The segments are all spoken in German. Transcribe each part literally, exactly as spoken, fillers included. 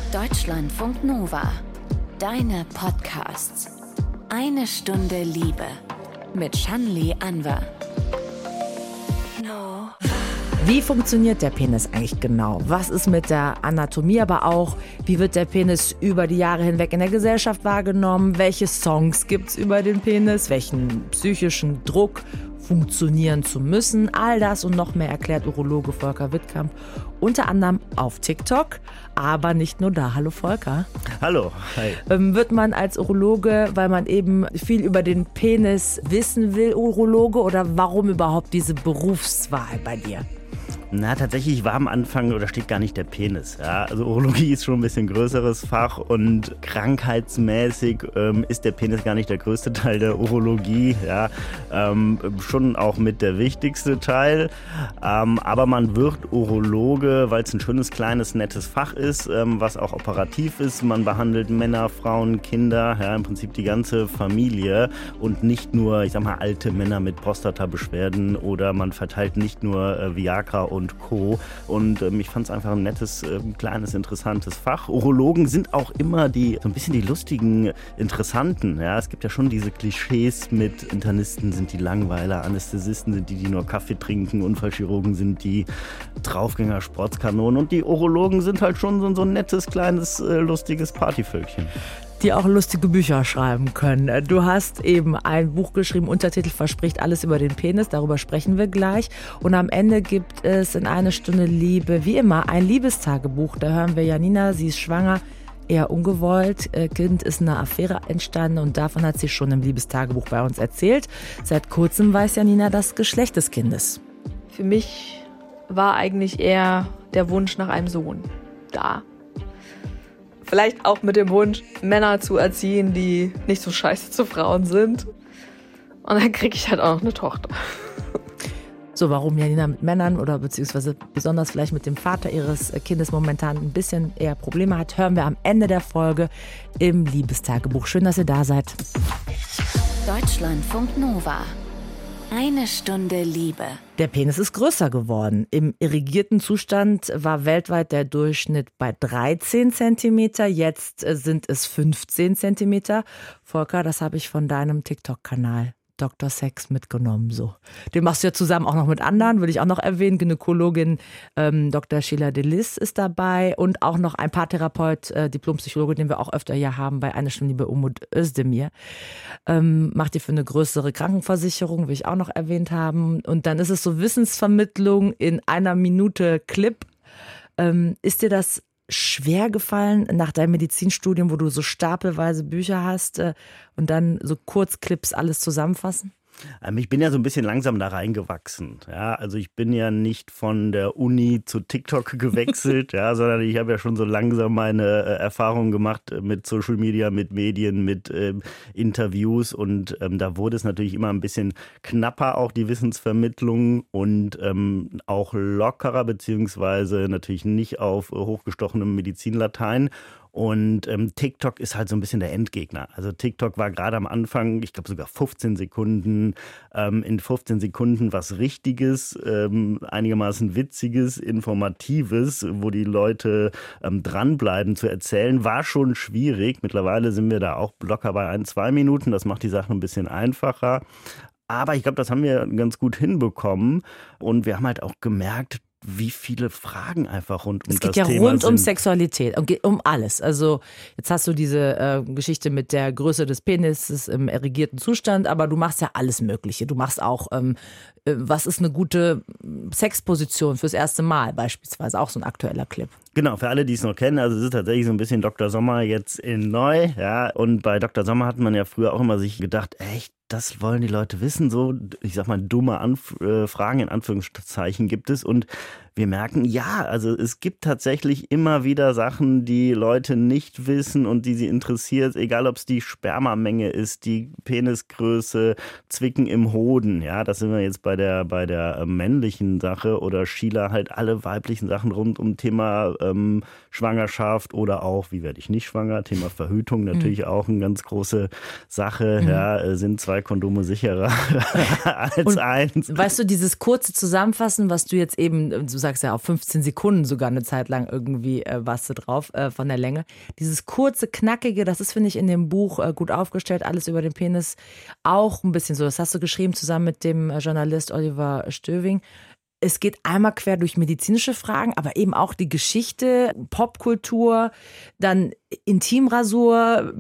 Deutschlandfunk Nova. Deine Podcasts. Eine Stunde Liebe. Mit Shanli Anwar. No. Wie funktioniert der Penis eigentlich genau? Was ist mit der Anatomie, aber auch, wie wird der Penis über die Jahre hinweg in der Gesellschaft wahrgenommen? Welche Songs gibt es über den Penis? Welchen psychischen Druck funktionieren zu müssen? All das und noch mehr erklärt Urologe Volker Wittkamp unter anderem auf TikTok, aber nicht nur da. Hallo Volker. Hallo. Hi. Ähm, wird man als Urologe, weil man eben viel über den Penis wissen will, Urologe, oder warum überhaupt diese Berufswahl bei dir? Na, tatsächlich war am Anfang, oder steht gar nicht der Penis. Ja? Also Urologie ist schon ein bisschen größeres Fach und krankheitsmäßig ähm, ist der Penis gar nicht der größte Teil der Urologie. Ja? Ähm, schon auch mit der wichtigste Teil. Ähm, aber man wird Urologe, weil es ein schönes, kleines, nettes Fach ist, ähm, was auch operativ ist. Man behandelt Männer, Frauen, Kinder, ja, im Prinzip die ganze Familie und nicht nur, ich sag mal, alte Männer mit Prostata-Beschwerden, oder man verteilt nicht nur äh, Viagra und und Co. Und ähm, ich fand es einfach ein nettes, äh, kleines, interessantes Fach. Urologen sind auch immer die so ein bisschen die lustigen, interessanten. Ja, es gibt ja schon diese Klischees mit Internisten sind die Langweiler, Anästhesisten sind die, die nur Kaffee trinken, Unfallchirurgen sind die Draufgänger, Sportskanonen, und die Urologen sind halt schon so, so ein nettes, kleines, äh, lustiges Partyvölkchen. Die auch lustige Bücher schreiben können. Du hast eben ein Buch geschrieben, Untertitel verspricht alles über den Penis, darüber sprechen wir gleich. Und am Ende gibt es in Eine Stunde Liebe, wie immer, ein Liebestagebuch. Da hören wir Janina, sie ist schwanger, eher ungewollt. Kind ist eine Affäre entstanden und davon hat sie schon im Liebestagebuch bei uns erzählt. Seit kurzem weiß Janina das Geschlecht des Kindes. Für mich war eigentlich eher der Wunsch nach einem Sohn da. Vielleicht auch mit dem Wunsch, Männer zu erziehen, die nicht so scheiße zu Frauen sind. Und dann kriege ich halt auch noch eine Tochter. So, warum Janina mit Männern oder beziehungsweise besonders vielleicht mit dem Vater ihres Kindes momentan ein bisschen eher Probleme hat, hören wir am Ende der Folge im Liebestagebuch. Schön, dass ihr da seid. Deutschlandfunk Nova. Eine Stunde Liebe. Der Penis ist größer geworden. Im irrigierten Zustand war weltweit der Durchschnitt bei dreizehn Zentimeter. Jetzt sind es fünfzehn Zentimeter. Volker, das habe ich von deinem TikTok-Kanal Doktor Sex mitgenommen. So. Den machst du ja zusammen auch noch mit anderen, würde ich auch noch erwähnen. Gynäkologin ähm, Doktor Sheila Delis ist dabei und auch noch ein Paartherapeut, äh, Diplompsychologe, den wir auch öfter hier haben bei Eine Stunde Liebe, Umut Özdemir. Ähm, macht die für eine größere Krankenversicherung, will ich auch noch erwähnt haben. Und dann ist es so Wissensvermittlung in einer Minute Clip. Ähm, ist dir das schwer gefallen nach deinem Medizinstudium, wo du so stapelweise Bücher hast äh, und dann so Kurzclips alles zusammenfassen? Ich bin ja so ein bisschen langsam da reingewachsen. Ja, also ich bin ja nicht von der Uni zu TikTok gewechselt, ja, sondern ich habe ja schon so langsam meine äh, Erfahrungen gemacht mit Social Media, mit Medien, mit äh, Interviews, und ähm, da wurde es natürlich immer ein bisschen knapper, auch die Wissensvermittlung, und ähm, auch lockerer, beziehungsweise natürlich nicht auf äh, hochgestochenem Medizinlatein. Und ähm, TikTok ist halt so ein bisschen der Endgegner. Also TikTok war gerade am Anfang, ich glaube sogar fünfzehn Sekunden, ähm, in fünfzehn Sekunden was Richtiges, ähm, einigermaßen Witziges, Informatives, wo die Leute ähm, dranbleiben zu erzählen, war schon schwierig. Mittlerweile sind wir da auch locker bei ein, zwei Minuten. Das macht die Sache ein bisschen einfacher. Aber ich glaube, das haben wir ganz gut hinbekommen. Und wir haben halt auch gemerkt, wie viele Fragen einfach rund um das Thema sind. Es geht ja rund um Sexualität, um, um alles. Also jetzt hast du diese äh, Geschichte mit der Größe des Penises im erregierten Zustand, aber du machst ja alles Mögliche. Du machst auch, ähm, äh, was ist eine gute Sexposition fürs erste Mal beispielsweise, auch so ein aktueller Clip. Genau, für alle, die es noch kennen, also es ist tatsächlich so ein bisschen Doktor Sommer jetzt in neu, ja, und bei Doktor Sommer hat man ja früher auch immer sich gedacht, echt, das wollen die Leute wissen, so, ich sag mal, dumme Anf- äh, Fragen in Anführungszeichen gibt es, und wir merken, ja, also es gibt tatsächlich immer wieder Sachen, die Leute nicht wissen und die sie interessiert, egal ob es die Spermamenge ist, die Penisgröße, Zwicken im Hoden, ja, das sind wir jetzt bei der, bei der äh, männlichen Sache, oder Sheila halt alle weiblichen Sachen rund um Thema ähm, Schwangerschaft oder auch, wie werde ich nicht schwanger, Thema Verhütung natürlich mhm. auch eine ganz große Sache, mhm. ja, äh, sind zwei Kondome sicherer als und eins. Weißt du, dieses kurze Zusammenfassen, was du jetzt eben, du sagst ja, auf fünfzehn Sekunden sogar eine Zeit lang irgendwie äh, warst du drauf äh, von der Länge. Dieses kurze, knackige, das ist, finde ich, in dem Buch äh, gut aufgestellt, alles über den Penis auch ein bisschen so. Das hast du geschrieben zusammen mit dem äh, Journalist Oliver Stöving. Es geht einmal quer durch medizinische Fragen, aber eben auch die Geschichte, Popkultur, dann Intimrasur,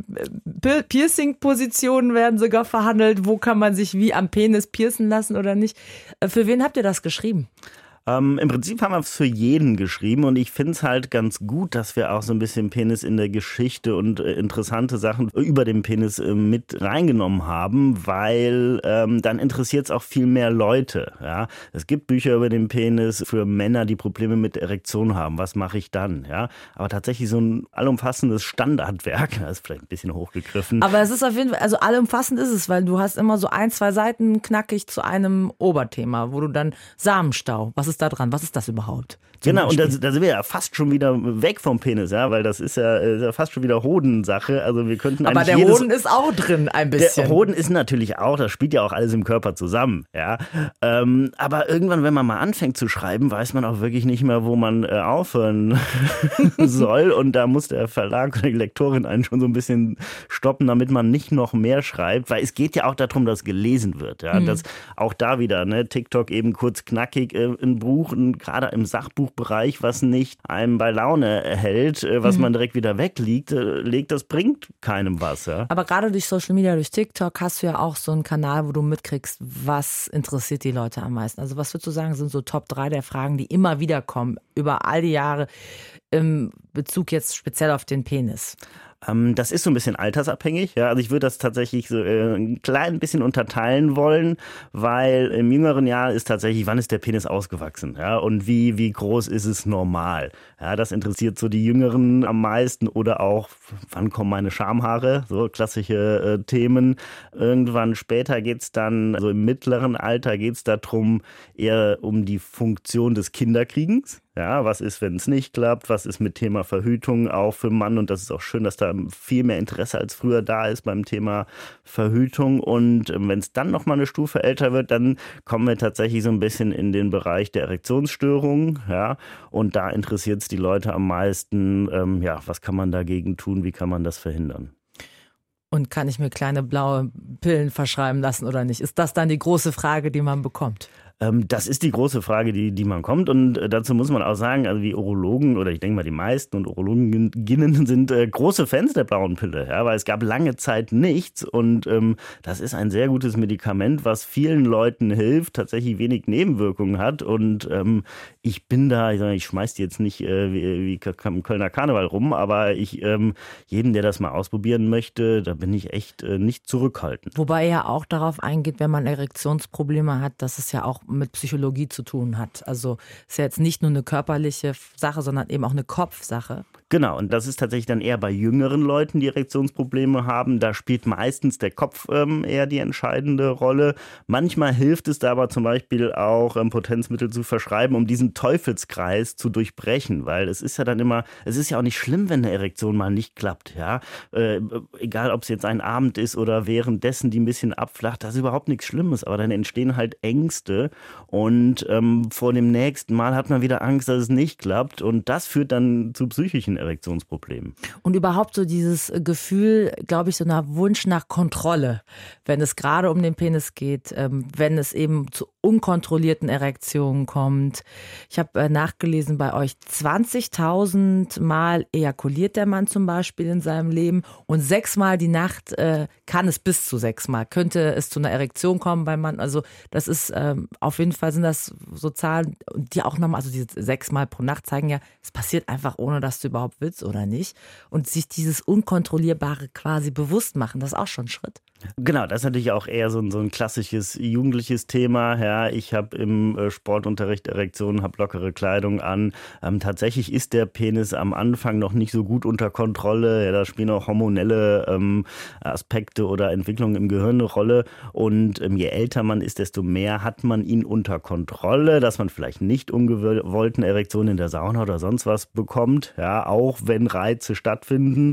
Piercing-Positionen werden sogar verhandelt. Wo kann man sich wie am Penis piercen lassen oder nicht? Für wen habt ihr das geschrieben? Ähm, Im Prinzip haben wir es für jeden geschrieben und ich finde es halt ganz gut, dass wir auch so ein bisschen Penis in der Geschichte und äh, interessante Sachen über den Penis äh, mit reingenommen haben, weil ähm, dann interessiert es auch viel mehr Leute. Ja? Es gibt Bücher über den Penis für Männer, die Probleme mit der Erektion haben. Was mache ich dann? Ja? Aber tatsächlich so ein allumfassendes Standardwerk, das ist vielleicht ein bisschen hochgegriffen. Aber es ist auf jeden Fall, also allumfassend ist es, weil du hast immer so ein, zwei Seiten knackig zu einem Oberthema, wo du dann Samenstau, was ist da dran? Was ist das überhaupt? Genau, und da, da sind wir ja fast schon wieder weg vom Penis, ja, weil das ist ja, ist ja fast schon wieder Hodensache. Also wir könnten Aber der jedes, Hoden ist auch drin ein bisschen. Der Hoden ist natürlich auch, das spielt ja auch alles im Körper zusammen, ja. Ähm, aber irgendwann, wenn man mal anfängt zu schreiben, weiß man auch wirklich nicht mehr, wo man äh, aufhören soll. Und da muss der Verlag oder die Lektorin einen schon so ein bisschen stoppen, damit man nicht noch mehr schreibt, weil es geht ja auch darum, dass gelesen wird, ja. Mhm. Das, auch da wieder, ne, TikTok eben kurz knackig, äh, ein Buch, gerade im Sachbuch Bereich, was nicht einem bei Laune hält, was mhm. man direkt wieder weglegt, legt, das bringt keinem was. Ja? Aber gerade durch Social Media, durch TikTok hast du ja auch so einen Kanal, wo du mitkriegst, was interessiert die Leute am meisten. Also was würdest du sagen, sind so Top drei der Fragen, die immer wieder kommen, über all die Jahre im Bezug jetzt speziell auf den Penis? Das ist so ein bisschen altersabhängig. Ja, also ich würde das tatsächlich so äh, ein klein bisschen unterteilen wollen, weil im jüngeren Jahr ist tatsächlich, wann ist der Penis ausgewachsen? Ja, und wie, wie groß ist es normal? Ja, das interessiert so die Jüngeren am meisten oder auch, wann kommen meine Schamhaare? So klassische äh, Themen. Irgendwann später geht's dann, also im mittleren Alter geht's darum, eher um die Funktion des Kinderkriegens. Ja, was ist, wenn es nicht klappt? Was ist mit Thema Verhütung auch für Mann? Und das ist auch schön, dass da viel mehr Interesse als früher da ist beim Thema Verhütung. Und wenn es dann noch mal eine Stufe älter wird, dann kommen wir tatsächlich so ein bisschen in den Bereich der Erektionsstörungen. Ja, und da interessiert es die Leute am meisten. Ähm, ja, was kann man dagegen tun? Wie kann man das verhindern? Und kann ich mir kleine blaue Pillen verschreiben lassen oder nicht? Ist das dann die große Frage, die man bekommt? Das ist die große Frage, die, die man kommt. Und dazu muss man auch sagen, also die Urologen oder ich denke mal die meisten und Urologinnen sind äh, große Fans der blauen Pille, ja, weil es gab lange Zeit nichts und ähm, das ist ein sehr gutes Medikament, was vielen Leuten hilft, tatsächlich wenig Nebenwirkungen hat und ähm, ich bin da, ich, ich schmeiß die jetzt nicht äh, wie, wie Kölner Karneval rum, aber ich ähm, jeden, der das mal ausprobieren möchte, da bin ich echt äh, nicht zurückhaltend. Wobei er auch darauf eingeht, wenn man Erektionsprobleme hat, dass es ja auch mit Psychologie zu tun hat. Also es ist ja jetzt nicht nur eine körperliche Sache, sondern eben auch eine Kopfsache. Genau, und das ist tatsächlich dann eher bei jüngeren Leuten, die Erektionsprobleme haben. Da spielt meistens der Kopf ähm, eher die entscheidende Rolle. Manchmal hilft es da aber zum Beispiel auch, ähm, Potenzmittel zu verschreiben, um diesen Teufelskreis zu durchbrechen. Weil es ist ja dann immer, es ist ja auch nicht schlimm, wenn eine Erektion mal nicht klappt. Ja? Äh, egal, ob es jetzt ein Abend ist oder währenddessen die ein bisschen abflacht, das ist überhaupt nichts Schlimmes. Aber dann entstehen halt Ängste und ähm, vor dem nächsten Mal hat man wieder Angst, dass es nicht klappt. Und das führt dann zu psychischen Erektionsproblemen. Und überhaupt so dieses Gefühl, glaube ich, so einer Wunsch nach Kontrolle, wenn es gerade um den Penis geht, wenn es eben zu unkontrollierten Erektionen kommt. Ich habe nachgelesen bei euch, zwanzigtausend Mal ejakuliert der Mann zum Beispiel in seinem Leben und sechsmal die Nacht äh, kann es bis zu sechsmal, könnte es zu einer Erektion kommen beim Mann. Also das ist ähm, auf jeden Fall sind das so Zahlen, die auch nochmal, also diese sechsmal pro Nacht zeigen ja, es passiert einfach, ohne dass du überhaupt willst oder nicht. Und sich dieses Unkontrollierbare quasi bewusst machen, das ist auch schon ein Schritt. Genau, das ist natürlich auch eher so ein, so ein klassisches jugendliches Thema. Ja, ich habe im Sportunterricht Erektionen, habe lockere Kleidung an. Ähm, tatsächlich ist der Penis am Anfang noch nicht so gut unter Kontrolle. Ja, da spielen auch hormonelle ähm, Aspekte oder Entwicklungen im Gehirn eine Rolle. Und ähm, je älter man ist, desto mehr hat man ihn unter Kontrolle, dass man vielleicht nicht ungewollten Erektionen in der Sauna oder sonst was bekommt. Ja, auch wenn Reize stattfinden.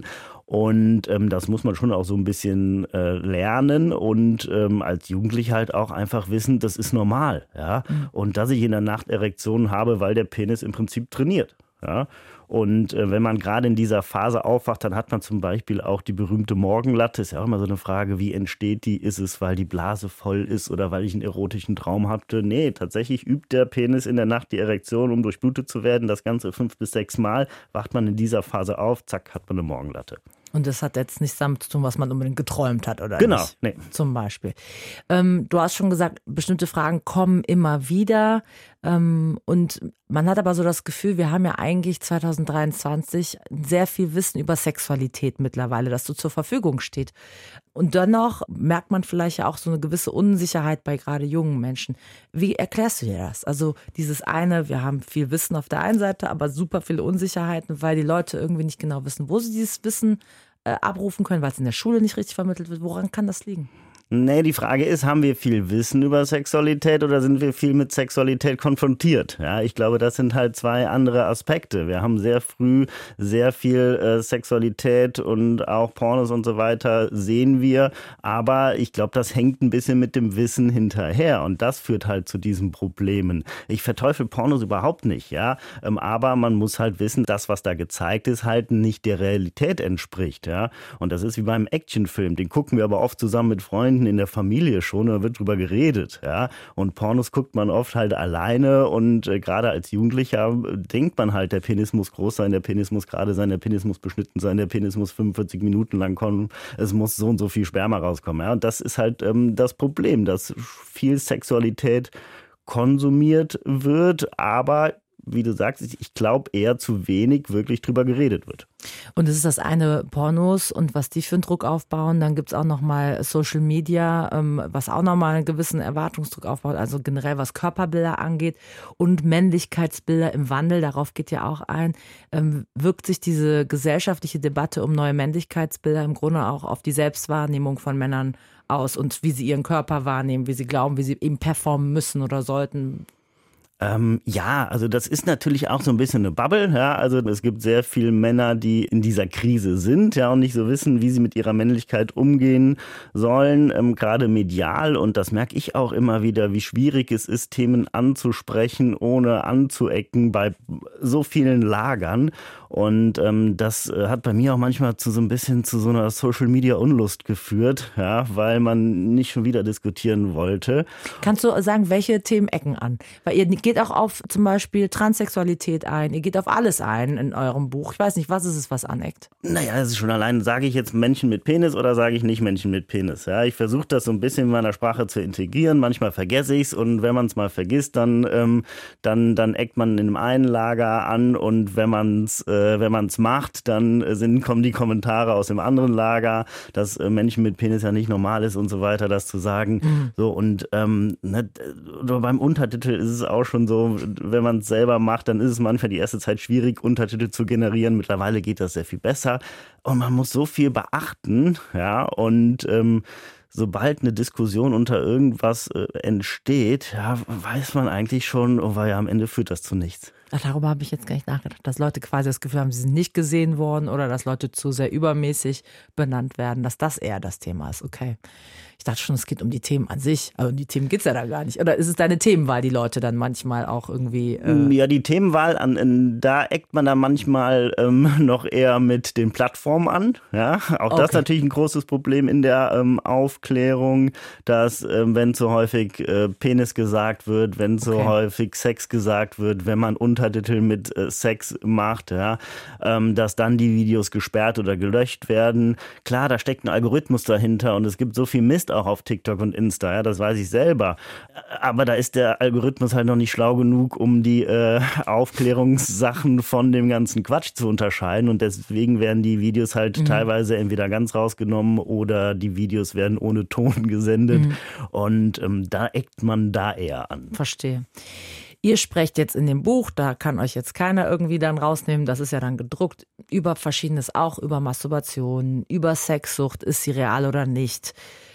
Und ähm, das muss man schon auch so ein bisschen äh, lernen und ähm, als Jugendlicher halt auch einfach wissen, das ist normal. Ja? Mhm. Und dass ich in der Nacht Erektionen habe, weil der Penis im Prinzip trainiert. Ja? Und äh, wenn man gerade in dieser Phase aufwacht, dann hat man zum Beispiel auch die berühmte Morgenlatte. Ist ja auch immer so eine Frage, wie entsteht die? Ist es, weil die Blase voll ist oder weil ich einen erotischen Traum hatte? Nee, tatsächlich übt der Penis in der Nacht die Erektion, um durchblutet zu werden. Das Ganze fünf bis sechs Mal. Wacht man in dieser Phase auf, zack, hat man eine Morgenlatte. Und das hat jetzt nichts damit zu tun, was man unbedingt geträumt hat, oder genau, nicht? Nee. Zum Beispiel. Ähm, du hast schon gesagt, bestimmte Fragen kommen immer wieder. Ähm, und man hat aber so das Gefühl, wir haben ja eigentlich zwanzig dreiundzwanzig sehr viel Wissen über Sexualität mittlerweile, das so zur Verfügung steht. Und dennoch merkt man vielleicht ja auch so eine gewisse Unsicherheit bei gerade jungen Menschen. Wie erklärst du dir das? Also dieses eine, wir haben viel Wissen auf der einen Seite, aber super viele Unsicherheiten, weil die Leute irgendwie nicht genau wissen, wo sie dieses Wissen äh, abrufen können, weil es in der Schule nicht richtig vermittelt wird. Woran kann das liegen? Nee, die Frage ist, haben wir viel Wissen über Sexualität oder sind wir viel mit Sexualität konfrontiert? Ja, ich glaube, das sind halt zwei andere Aspekte. Wir haben sehr früh sehr viel äh, Sexualität und auch Pornos und so weiter sehen wir. Aber ich glaube, das hängt ein bisschen mit dem Wissen hinterher und das führt halt zu diesen Problemen. Ich verteufel Pornos überhaupt nicht, ja. Ähm, aber man muss halt wissen, das, was da gezeigt ist, halt nicht der Realität entspricht, ja. Und das ist wie beim Actionfilm. Den gucken wir aber oft zusammen mit Freunden in der Familie schon, da wird drüber geredet, ja. Und Pornos guckt man oft halt alleine und äh, gerade als Jugendlicher denkt man halt, der Penis muss groß sein, der Penis muss gerade sein, der Penis muss beschnitten sein, der Penis muss fünfundvierzig Minuten lang kommen, es muss so und so viel Sperma rauskommen, ja. Und das ist halt ähm, das Problem, dass viel Sexualität konsumiert wird, aber wie du sagst, ich glaube eher zu wenig wirklich drüber geredet wird. Und es ist das eine Pornos und was die für einen Druck aufbauen. Dann gibt es auch nochmal Social Media, ähm, was auch nochmal einen gewissen Erwartungsdruck aufbaut. Also generell was Körperbilder angeht und Männlichkeitsbilder im Wandel. Darauf geht ja auch ein. Ähm, wirkt sich diese gesellschaftliche Debatte um neue Männlichkeitsbilder im Grunde auch auf die Selbstwahrnehmung von Männern aus und wie sie ihren Körper wahrnehmen, wie sie glauben, wie sie eben performen müssen oder sollten? Ähm, ja, also das ist natürlich auch so ein bisschen eine Bubble, ja, also es gibt sehr viele Männer, die in dieser Krise sind, ja, und nicht so wissen, wie sie mit ihrer Männlichkeit umgehen sollen, ähm, gerade medial, und das merke ich auch immer wieder, wie schwierig es ist, Themen anzusprechen, ohne anzuecken bei so vielen Lagern, und ähm, das äh, hat bei mir auch manchmal zu so ein bisschen zu so einer Social-Media-Unlust geführt, ja, weil man nicht schon wieder diskutieren wollte. Kannst du sagen, welche Themen ecken an? Weil ihr geht auch auf zum Beispiel Transsexualität ein, ihr geht auf alles ein in eurem Buch. Ich weiß nicht, was ist es, was aneckt? Naja, das ist schon allein, sage ich jetzt Menschen mit Penis oder sage ich nicht Menschen mit Penis? Ja, ich versuche das so ein bisschen in meiner Sprache zu integrieren, manchmal vergesse ich es, und wenn man es mal vergisst, dann, ähm, dann, dann eckt man in einem einen Lager an, und wenn man es äh, wenn man es macht, dann sind, kommen die Kommentare aus dem anderen Lager, dass äh, Menschen mit Penis ja nicht normal ist und so weiter, das zu sagen. Mhm. So, und ähm, ne, beim Untertitel ist es auch schon so, wenn man es selber macht, dann ist es manchmal die erste Zeit schwierig, Untertitel zu generieren. Mittlerweile geht das sehr viel besser. Und man muss so viel beachten, ja, und ähm, sobald eine Diskussion unter irgendwas äh, entsteht, ja, weiß man eigentlich schon, oh, weil ja am Ende führt das zu nichts. Ach, darüber habe ich jetzt gar nicht nachgedacht, dass Leute quasi das Gefühl haben, sie sind nicht gesehen worden oder dass Leute zu sehr übermäßig benannt werden, dass das eher das Thema ist. Okay. Ich dachte schon, es geht um die Themen an sich, aber um die Themen geht es ja da gar nicht. Oder ist es deine Themenwahl, die Leute dann manchmal auch irgendwie... Äh ja, die Themenwahl, an, in, da eckt man dann manchmal ähm, noch eher mit den Plattformen an. Ja, auch okay. Das ist natürlich ein großes Problem in der ähm, Aufklärung, dass ähm, wenn zu häufig äh, Penis gesagt wird, wenn zu okay. häufig Sex gesagt wird, wenn man Untertitel mit äh, Sex macht, ja, ähm, dass dann die Videos gesperrt oder gelöscht werden. Klar, da steckt ein Algorithmus dahinter und es gibt so viel Mist auch auf TikTok und Insta, ja, das weiß ich selber. Aber da ist der Algorithmus halt noch nicht schlau genug, um die äh, Aufklärungssachen von dem ganzen Quatsch zu unterscheiden, und deswegen werden die Videos halt mhm. teilweise entweder ganz rausgenommen oder die Videos werden ohne Ton gesendet mhm. und ähm, da eckt man da eher an. Verstehe. Ihr sprecht jetzt in dem Buch, da kann euch jetzt keiner irgendwie dann rausnehmen, das ist ja dann gedruckt, über Verschiedenes, auch über Masturbation, über Sexsucht, ist sie real oder nicht.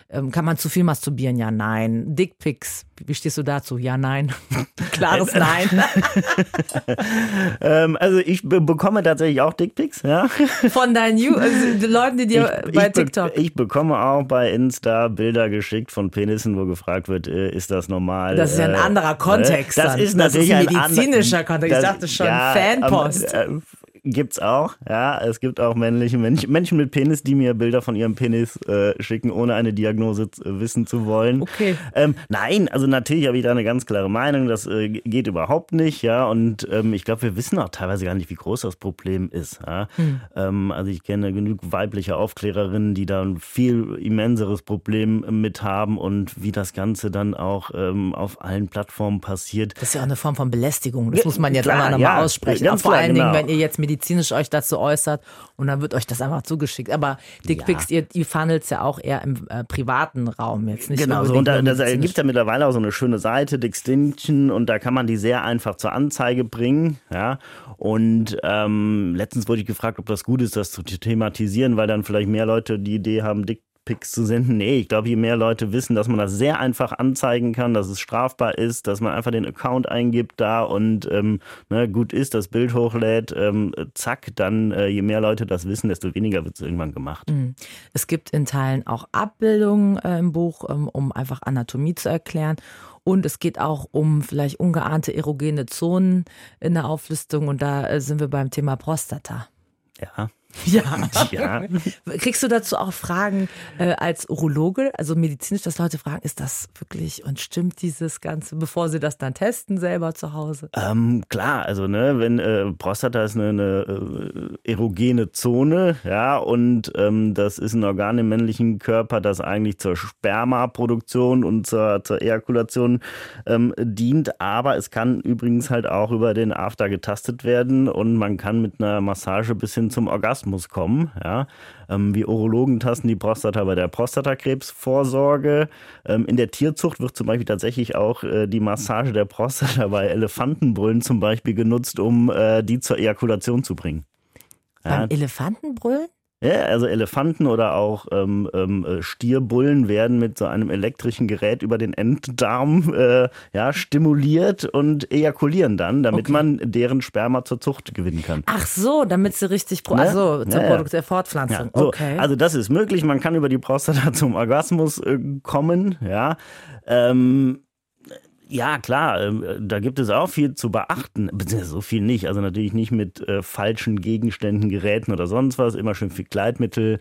Ähm, kann man zu viel masturbieren? Ja, nein. Dickpics, wie stehst du dazu? Ja, nein. Klares Nein. ähm, also ich be- bekomme tatsächlich auch Dickpics, ja. Von deinen Ju- also Leuten, die dir ich, bei ich be- TikTok... Ich bekomme auch bei Insta Bilder geschickt von Penissen, wo gefragt wird, äh, ist das normal? Das ist ja ein äh, anderer Kontext. Das dann. ist natürlich das ist ein ein medizinischer ander- Kontext. Ich das- dachte schon, ja, Fanpost. Ähm, äh, Gibt's auch, ja. Es gibt auch männliche Menschen, Menschen mit Penis, die mir Bilder von ihrem Penis äh, schicken, ohne eine Diagnose äh, wissen zu wollen. Okay. Ähm, nein, also natürlich habe ich da eine ganz klare Meinung. Das äh, geht überhaupt nicht, ja. Und ähm, ich glaube, wir wissen auch teilweise gar nicht, wie groß das Problem ist. Ja? Hm. Ähm, also ich kenne genug weibliche Aufklärerinnen, die da ein viel immenseres Problem mit haben und wie das Ganze dann auch ähm, auf allen Plattformen passiert. Das ist ja auch eine Form von Belästigung. Das muss man jetzt Klar, einmal nochmal ja, aussprechen. ganz Auch vor klar, allen genau. Dingen, wenn ihr jetzt medizinisch euch dazu äußert und dann wird euch das einfach zugeschickt. Aber Dickpics, Ja. ihr, ihr funnelt ja auch eher im äh, privaten Raum jetzt, nicht Genau, nur so, und da, nur da medizinisch. gibt es ja mittlerweile auch so eine schöne Seite, Dickstinction, und da kann man die sehr einfach zur Anzeige bringen. Ja. Und ähm, letztens wurde ich gefragt, ob das gut ist, das zu thematisieren, weil dann vielleicht mehr Leute die Idee haben, Dickpics zu senden. Nee, ich glaube, je mehr Leute wissen, dass man das sehr einfach anzeigen kann, dass es strafbar ist, dass man einfach den Account eingibt da und ähm, ne, gut ist, das Bild hochlädt, ähm, zack, dann äh, je mehr Leute das wissen, desto weniger wird es irgendwann gemacht. Es gibt in Teilen auch Abbildungen äh, im Buch, ähm, um einfach Anatomie zu erklären. Und es geht auch um vielleicht ungeahnte erogene Zonen in der Auflistung. Und da äh, sind wir beim Thema Prostata. Ja. Ja. Ja. Kriegst du dazu auch Fragen äh, als Urologe, also medizinisch, dass Leute fragen, ist das wirklich und stimmt dieses Ganze, bevor sie das dann testen selber zu Hause? Ähm, klar, also ne, wenn äh, Prostata ist eine, eine äh, erogene Zone, ja, und ähm, das ist ein Organ im männlichen Körper, das eigentlich zur Spermaproduktion und zur, zur Ejakulation ähm, dient, aber es kann übrigens halt auch über den After getastet werden und man kann mit einer Massage bis hin zum Orgasmus kommen, ja. Ähm, wir Urologen tasten die Prostata bei der Prostatakrebsvorsorge. Ähm, in der Tierzucht wird zum Beispiel tatsächlich auch äh, die Massage der Prostata bei Elefantenbrüllen zum Beispiel genutzt, um äh, die zur Ejakulation zu bringen. Ja. Beim Elefantenbrüllen? Ja, also Elefanten oder auch ähm, ähm, Stierbullen werden mit so einem elektrischen Gerät über den Enddarm äh, ja, stimuliert und ejakulieren dann, damit Okay. man deren Sperma zur Zucht gewinnen kann. Ach so, damit sie richtig, pro- Ne? ach so, zur Ja, ja. Produkt der Fortpflanzung. Ja, so, Okay. Also das ist möglich, man kann über die Prostata zum Orgasmus äh, kommen, ja. Ähm, Ja, klar, ähm, da gibt es auch viel zu beachten. Beziehungsweise so viel nicht. Also natürlich nicht mit äh, falschen Gegenständen, Geräten oder sonst was. Immer schön viel Gleitmittel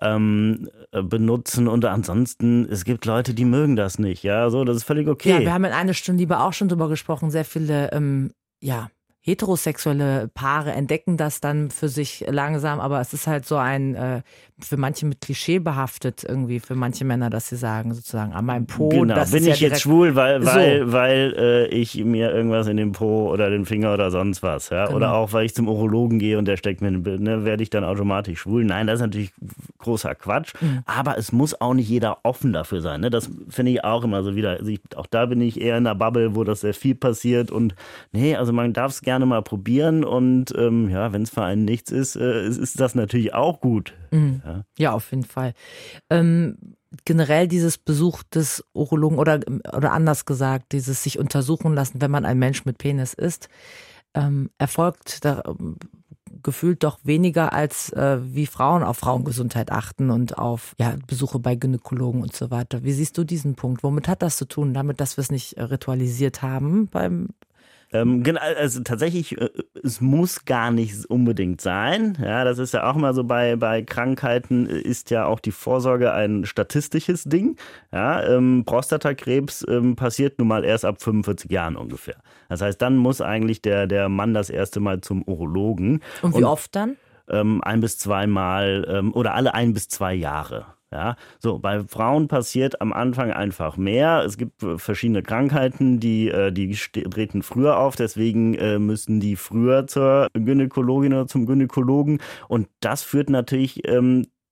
ähm, äh, benutzen. Und ansonsten, es gibt Leute, die mögen das nicht. Ja, so, das ist völlig okay. Ja, wir haben in einer Stunde lieber auch schon drüber gesprochen. Sehr viele, ähm, ja, heterosexuelle Paare entdecken das dann für sich langsam, aber es ist halt so ein, äh, für manche mit Klischee behaftet irgendwie, für manche Männer, dass sie sagen sozusagen, an meinem Po, Genau, das bin ist ja ich jetzt direkt schwul, weil, weil, so. weil äh, ich mir irgendwas in den Po oder den Finger oder sonst was, ja, Genau. oder auch, weil ich zum Urologen gehe und der steckt mir, ne, werde ich dann automatisch schwul. Nein, das ist natürlich großer Quatsch, Mhm. aber es muss auch nicht jeder offen dafür sein, ne? Das finde ich auch immer so wieder, also ich, auch da bin ich eher in einer Bubble, wo das sehr viel passiert und nee, also man darf es gerne mal probieren und ähm, ja, wenn es für einen nichts ist, äh, ist, ist das natürlich auch gut. Mhm. Ja. Ja, auf jeden Fall. Ähm, generell dieses Besuch des Urologen oder, oder anders gesagt, dieses sich untersuchen lassen, wenn man ein Mensch mit Penis ist, ähm, erfolgt da, ähm, gefühlt doch weniger als äh, wie Frauen auf Frauengesundheit achten und auf ja, Besuche bei Gynäkologen und so weiter. Wie siehst du diesen Punkt? Womit hat das zu tun? Damit, dass wir es nicht äh, ritualisiert haben beim Ähm, genau, also tatsächlich, äh, es muss gar nicht unbedingt sein. Ja, das ist ja auch immer so bei, bei Krankheiten, äh, ist ja auch die Vorsorge ein statistisches Ding. Ja, ähm, Prostatakrebs ähm, passiert nun mal erst ab fünfundvierzig Jahren ungefähr. Das heißt, dann muss eigentlich der, der Mann das erste Mal zum Urologen. Und wie oft dann? Ähm, ein bis zweimal ähm, oder alle ein bis zwei Jahre. Ja, so bei Frauen passiert am Anfang einfach mehr. Es gibt verschiedene Krankheiten, die äh, die treten früher auf, deswegen äh, müssen die früher zur Gynäkologin oder zum Gynäkologen und das führt natürlich ähm,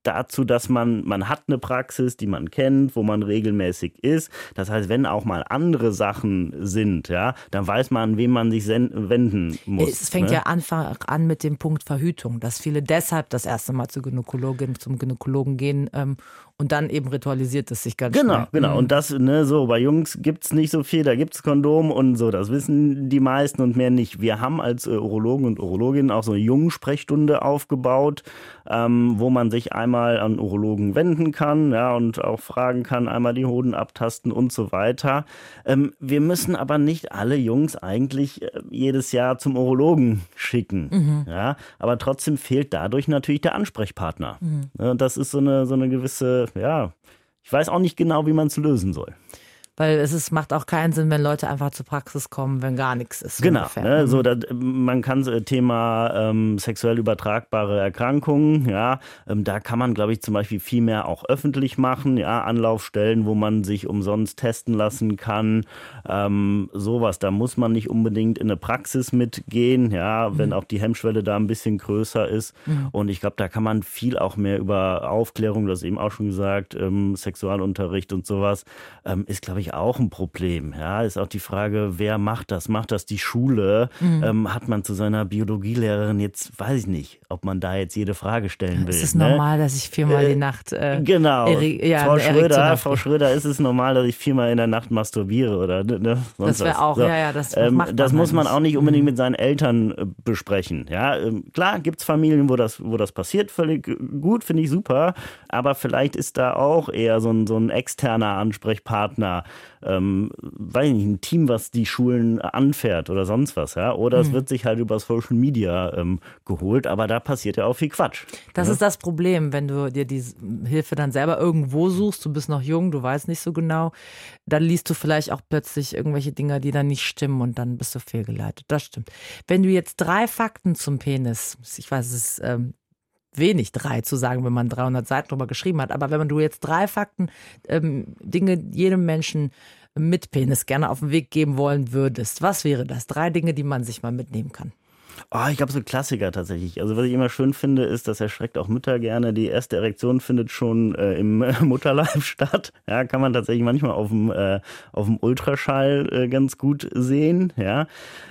dazu, dass man, man hat eine Praxis, die man kennt, wo man regelmäßig ist. Das heißt, wenn auch mal andere Sachen sind, ja, dann weiß man, an wen man sich wenden muss. Es fängt ne? ja Anfang an mit dem Punkt Verhütung, dass viele deshalb das erste Mal zur Gynäkologin, zum Gynäkologen gehen ähm, und dann eben ritualisiert es sich ganz genau, schnell. Genau, genau. Und das, ne, so, bei Jungs gibt's nicht so viel, da gibt's Kondom und so, das wissen die meisten und mehr nicht. Wir haben als äh, Urologen und Urologinnen auch so eine Jungensprechstunde aufgebaut, ähm, wo man sich einmal an Urologen wenden kann, ja, und auch fragen kann, einmal die Hoden abtasten und so weiter. Ähm, wir müssen aber nicht alle Jungs eigentlich äh, jedes Jahr zum Urologen schicken, mhm. ja, aber trotzdem fehlt dadurch natürlich der Ansprechpartner. Mhm. Ja, und das ist so eine, so eine gewisse, ja, ich weiß auch nicht genau, wie man es lösen soll. Weil es ist, macht auch keinen Sinn, wenn Leute einfach zur Praxis kommen, wenn gar nichts ist. Genau, ne, so, das, man kann äh, Thema ähm, sexuell übertragbare Erkrankungen, ja, ähm, da kann man, glaube ich, zum Beispiel viel mehr auch öffentlich machen, ja, Anlaufstellen, wo man sich umsonst testen lassen kann, ähm, sowas. Da muss man nicht unbedingt in eine Praxis mitgehen, ja, mhm. wenn auch die Hemmschwelle da ein bisschen größer ist. Mhm. Und ich glaube, da kann man viel auch mehr über Aufklärung, das eben auch schon gesagt, ähm, Sexualunterricht und sowas, ähm, ist, glaube ich, auch ein Problem. Ja, ist auch die Frage, wer macht das? Macht das die Schule? Mhm. Ähm, hat man zu seiner Biologielehrerin jetzt, weiß ich nicht, ob man da jetzt jede Frage stellen will. Es ist ne? normal, dass ich viermal äh, die Nacht äh, Genau. Eri- ja, Frau Schröder, Frau Schröder, ist es normal, dass ich viermal in der Nacht masturbiere oder ne? Sonst das wäre auch, so. ja, ja, das ähm, macht man Das muss man nicht. auch nicht unbedingt mhm. mit seinen Eltern äh, besprechen. Ja, ähm, klar gibt es Familien, wo das, wo das passiert, völlig gut, finde ich super, aber vielleicht ist da auch eher so ein, so ein externer Ansprechpartner, ähm, weiß nicht, ein Team, was die Schulen anfährt oder sonst was, ja, oder mhm. es wird sich halt über Social Media ähm, geholt, aber da passiert ja auch viel Quatsch. Das ne? ist das Problem, wenn du dir die Hilfe dann selber irgendwo suchst, du bist noch jung, du weißt nicht so genau, dann liest du vielleicht auch plötzlich irgendwelche Dinge, die dann nicht stimmen und dann bist du fehlgeleitet. Das stimmt. Wenn du jetzt drei Fakten zum Penis, ich weiß, es ist ähm, wenig drei zu sagen, wenn man dreihundert Seiten drüber geschrieben hat, aber wenn du jetzt drei Fakten, ähm, Dinge jedem Menschen mit Penis gerne auf den Weg geben wollen würdest, was wäre das? Drei Dinge, die man sich mal mitnehmen kann. Oh, ich glaube, so Klassiker tatsächlich. Also was ich immer schön finde, ist, das erschreckt auch Mütter gerne. Die erste Erektion findet schon äh, im äh, Mutterleib statt. Ja, kann man tatsächlich manchmal auf dem äh, auf dem Ultraschall äh, ganz gut sehen. Ja.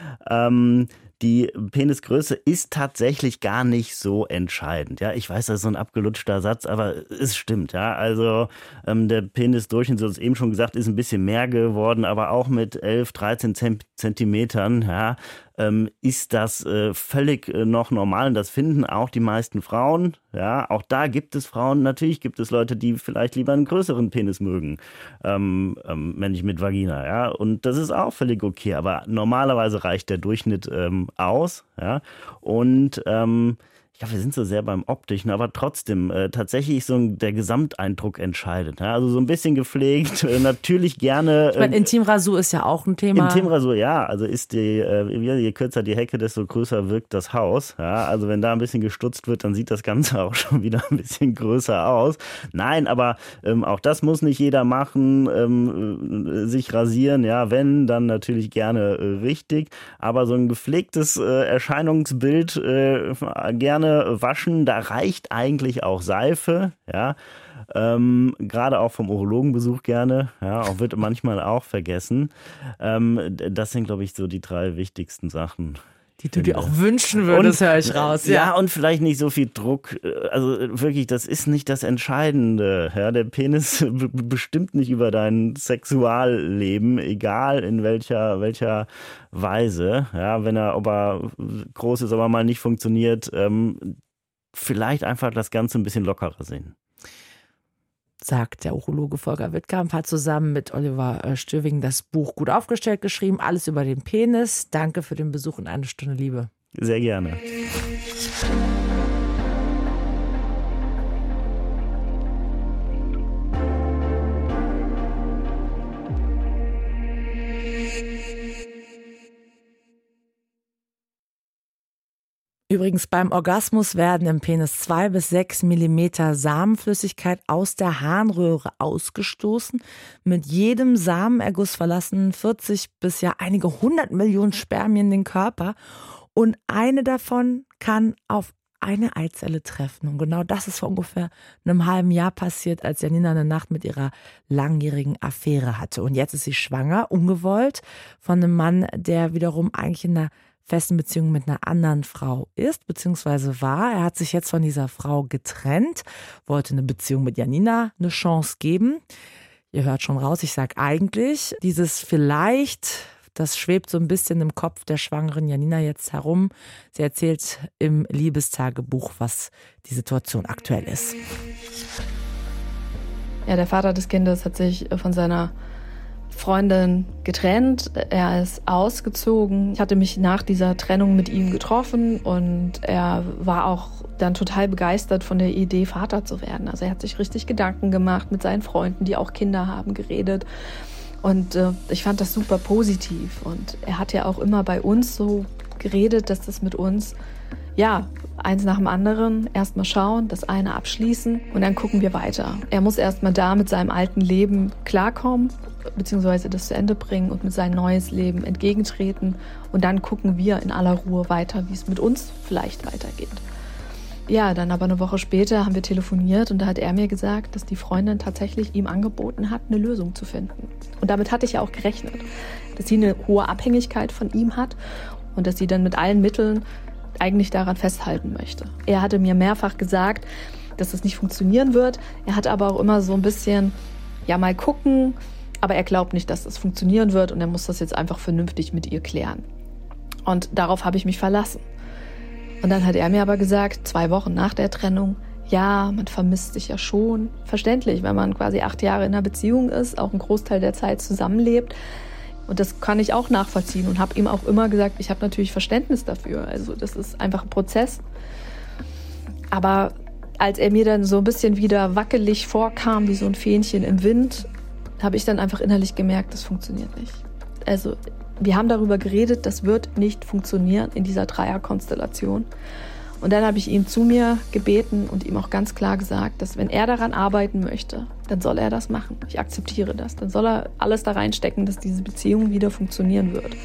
Ähm, Die Penisgröße ist tatsächlich gar nicht so entscheidend. Ja, ich weiß, das ist so ein abgelutschter Satz, aber es stimmt. Ja, also ähm, der Penisdurchschnitt, so ist eben schon gesagt, ist ein bisschen mehr geworden, aber auch mit elf, dreizehn Zentimetern, ja, ähm, ist das äh, völlig äh, noch normal. Und das finden auch die meisten Frauen. Ja, auch da gibt es Frauen. Natürlich gibt es Leute, die vielleicht lieber einen größeren Penis mögen, ähm, ähm, männlich mit Vagina. Ja, und das ist auch völlig okay. Aber normalerweise reicht der Durchschnitt ähm, aus. Ja, und ähm, ich glaube, wir sind so sehr beim Optischen, aber trotzdem äh, tatsächlich so ein, der Gesamteindruck entscheidet. Ja? Also so ein bisschen gepflegt, äh, natürlich gerne. Äh, ich meine, Intimrasur ist ja auch ein Thema. Intimrasur, ja. Also ist die, äh, je kürzer die Hecke, desto größer wirkt das Haus. Ja? Also wenn da ein bisschen gestutzt wird, dann sieht das Ganze auch schon wieder ein bisschen größer aus. Nein, aber ähm, auch das muss nicht jeder machen, ähm, sich rasieren. Ja, wenn, dann natürlich gerne äh, richtig. Aber so ein gepflegtes äh, Erscheinungsbild äh, gerne waschen, da reicht eigentlich auch Seife, ja, ähm, gerade auch vom Urologenbesuch gerne, ja, auch wird manchmal auch vergessen. Ähm, das sind, glaube ich, so die drei wichtigsten Sachen. Die du dir auch wünschen würdest, höre ich raus. Ja. ja, und vielleicht nicht so viel Druck. Also wirklich, das ist nicht das Entscheidende. Ja, der Penis bestimmt nicht über dein Sexualleben, egal in welcher, welcher Weise. Ja, wenn er, ob er groß ist, aber mal nicht funktioniert, ähm, vielleicht einfach das Ganze ein bisschen lockerer sehen. Sagt der Urologe Volker Wittkamp, hat zusammen mit Oliver Stöving das Buch Gut aufgestellt geschrieben, alles über den Penis. Danke für den Besuch in Eine Stunde Liebe. Sehr gerne. Übrigens, beim Orgasmus werden im Penis zwei bis sechs Millimeter Samenflüssigkeit aus der Harnröhre ausgestoßen. Mit jedem Samenerguss verlassen vierzig bis ja einige hundert Millionen Spermien den Körper. Und eine davon kann auf eine Eizelle treffen. Und genau das ist vor ungefähr einem halben Jahr passiert, als Janina eine Nacht mit ihrer langjährigen Affäre hatte. Und jetzt ist sie schwanger, ungewollt, von einem Mann, der wiederum eigentlich in einer festen Beziehung mit einer anderen Frau ist, beziehungsweise war. Er hat sich jetzt von dieser Frau getrennt, wollte eine Beziehung mit Janina eine Chance geben. Ihr hört schon raus, ich sage eigentlich, dieses vielleicht, das schwebt so ein bisschen im Kopf der schwangeren Janina jetzt herum. Sie erzählt im Liebestagebuch, was die Situation aktuell ist. Ja, der Vater des Kindes hat sich von seiner Freundin getrennt. Er ist ausgezogen. Ich hatte mich nach dieser Trennung mit ihm getroffen und er war auch dann total begeistert von der Idee, Vater zu werden. Also er hat sich richtig Gedanken gemacht mit seinen Freunden, die auch Kinder haben, geredet. Und äh, ich fand das super positiv. Und er hat ja auch immer bei uns so geredet, dass das mit uns, ja, eins nach dem anderen, erstmal schauen, das eine abschließen und dann gucken wir weiter. Er muss erstmal da mit seinem alten Leben klarkommen, beziehungsweise das zu Ende bringen und mit seinem neues Leben entgegentreten. Und dann gucken wir in aller Ruhe weiter, wie es mit uns vielleicht weitergeht. Ja, dann aber eine Woche später haben wir telefoniert und da hat er mir gesagt, dass die Freundin tatsächlich ihm angeboten hat, eine Lösung zu finden. Und damit hatte ich ja auch gerechnet, dass sie eine hohe Abhängigkeit von ihm hat und dass sie dann mit allen Mitteln eigentlich daran festhalten möchte. Er hatte mir mehrfach gesagt, dass das nicht funktionieren wird. Er hat aber auch immer so ein bisschen, ja, mal gucken, aber er glaubt nicht, dass das funktionieren wird und er muss das jetzt einfach vernünftig mit ihr klären. Und darauf habe ich mich verlassen. Und dann hat er mir aber gesagt, zwei Wochen nach der Trennung, ja, man vermisst sich ja schon. Verständlich, wenn man quasi acht Jahre in einer Beziehung ist, auch einen Großteil der Zeit zusammenlebt. Und das kann ich auch nachvollziehen und habe ihm auch immer gesagt, ich habe natürlich Verständnis dafür. Also das ist einfach ein Prozess. Aber als er mir dann so ein bisschen wieder wackelig vorkam, wie so ein Fähnchen im Wind, habe ich dann einfach innerlich gemerkt, das funktioniert nicht. Also wir haben darüber geredet, das wird nicht funktionieren in dieser Dreierkonstellation. Und dann habe ich ihn zu mir gebeten und ihm auch ganz klar gesagt, dass wenn er daran arbeiten möchte, dann soll er das machen. Ich akzeptiere das. Dann soll er alles da reinstecken, dass diese Beziehung wieder funktionieren wird.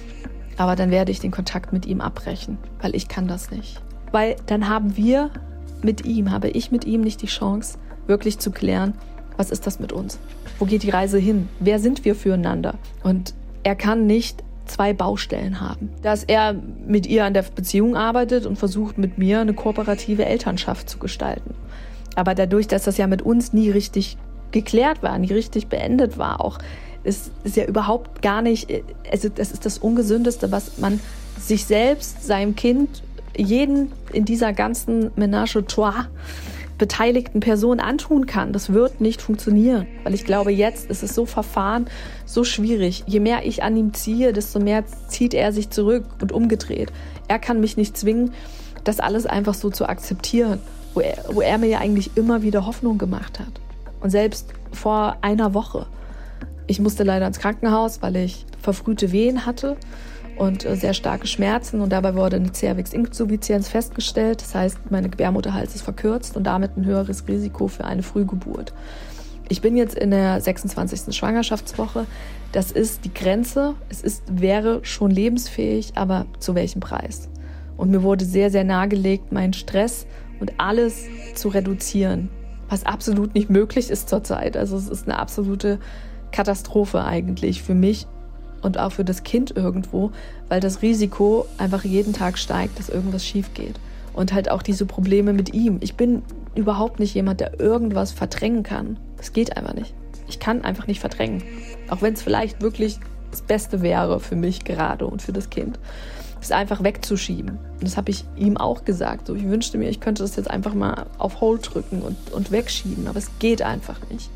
Aber dann werde ich den Kontakt mit ihm abbrechen, weil ich kann das nicht. Weil dann haben wir mit ihm, habe ich mit ihm nicht die Chance, wirklich zu klären, was ist das mit uns? Wo geht die Reise hin? Wer sind wir füreinander? Und er kann nicht zwei Baustellen haben. Dass er mit ihr an der Beziehung arbeitet und versucht, mit mir eine kooperative Elternschaft zu gestalten. Aber dadurch, dass das ja mit uns nie richtig geklärt war, nie richtig beendet war, auch ist, ist ja überhaupt gar nicht, also das ist das Ungesündeste, was man sich selbst, seinem Kind, jeden in dieser ganzen Ménage à trois beteiligten Person antun kann. Das wird nicht funktionieren. Weil ich glaube, jetzt ist es so verfahren, so schwierig. Je mehr ich an ihm ziehe, desto mehr zieht er sich zurück und umgedreht. Er kann mich nicht zwingen, das alles einfach so zu akzeptieren, wo er, wo er mir ja eigentlich immer wieder Hoffnung gemacht hat. Und selbst vor einer Woche. Ich musste leider ins Krankenhaus, weil ich verfrühte Wehen hatte und sehr starke Schmerzen und dabei wurde eine Cervix-Insuffizienz festgestellt. Das heißt, meine Gebärmutterhals ist verkürzt und damit ein höheres Risiko für eine Frühgeburt. Ich bin jetzt in der sechsundzwanzigsten Schwangerschaftswoche. Das ist die Grenze. Es ist, wäre schon lebensfähig, aber zu welchem Preis? Und mir wurde sehr, sehr nahegelegt, meinen Stress und alles zu reduzieren, was absolut nicht möglich ist zurzeit. Also es ist eine absolute Katastrophe eigentlich für mich und auch für das Kind irgendwo, weil das Risiko einfach jeden Tag steigt, dass irgendwas schief geht. Und halt auch diese Probleme mit ihm. Ich bin überhaupt nicht jemand, der irgendwas verdrängen kann. Das geht einfach nicht. Ich kann einfach nicht verdrängen. Auch wenn es vielleicht wirklich das Beste wäre für mich gerade und für das Kind. Das einfach wegzuschieben. Und das habe ich ihm auch gesagt. So, ich wünschte mir, ich könnte das jetzt einfach mal auf Hold drücken und, und wegschieben. Aber es geht einfach nicht.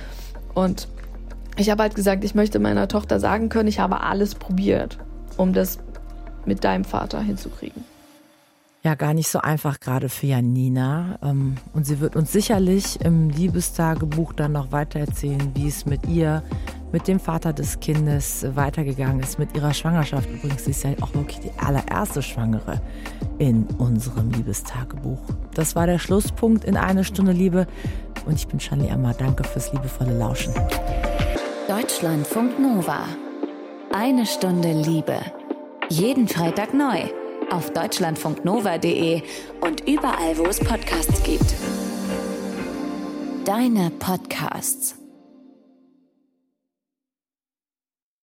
Und ich habe halt gesagt, ich möchte meiner Tochter sagen können, ich habe alles probiert, um das mit deinem Vater hinzukriegen. Ja, gar nicht so einfach gerade für Janina. Und sie wird uns sicherlich im Liebestagebuch dann noch weiter erzählen, wie es mit ihr, mit dem Vater des Kindes weitergegangen ist, mit ihrer Schwangerschaft. Übrigens, sie ist ja auch wirklich die allererste Schwangere in unserem Liebestagebuch. Das war der Schlusspunkt in Eine Stunde Liebe. Und ich bin Shanli Amma. Danke fürs liebevolle Lauschen. Deutschlandfunk Nova. Eine Stunde Liebe. Jeden Freitag neu. auf deutschlandfunknova punkt de und überall, wo es Podcasts gibt. Deine Podcasts.